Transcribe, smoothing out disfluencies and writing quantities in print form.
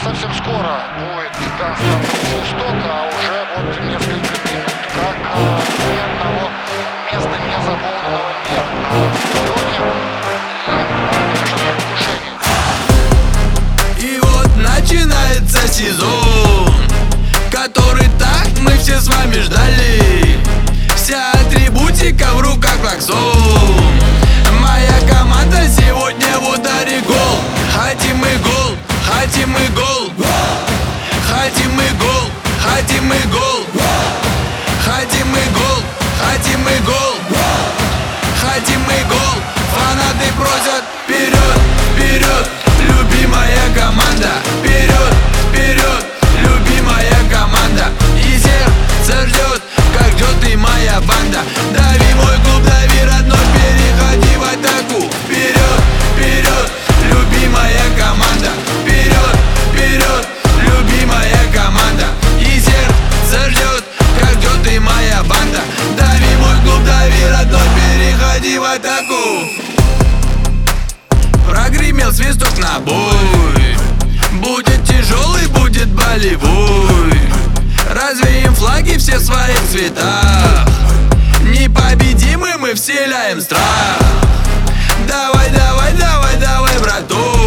совсем скоро будет константный свисток, а уже вот несколько минут, как ни одного места не заполненного нет на стадионе и, конечно, предвкушение. И вот начинается сезон, который так мы все с вами ждали. Вся атрибутика в руках клаксон. Моя команда сегодня в ударе гол. Хотим мы гол, хотим мы гол. Хотим мы гол, хотим мы гол. Хотим мы гол, хотим мы гол. Хотим мы гол. Фанаты просят вперед, вперед, любимая команда. Вперед, вперед, любимая команда. И сердце ждет, как ждет и моя банда. Дави мой клуб, дави родной, переходи в атаку. Вперед, вперед, любимая команда. Вперед, вперед, любимая команда. И сердце ждет, как ждет и моя банда. Дави мой клуб, дави родной, переходи в атаку. Прогремел свисток на бой. Будет тяжелый, будет болевой. Развеем флаги все в своих цветах. Непобедимы мы вселяем страх. Давай, давай, давай, давай, браток.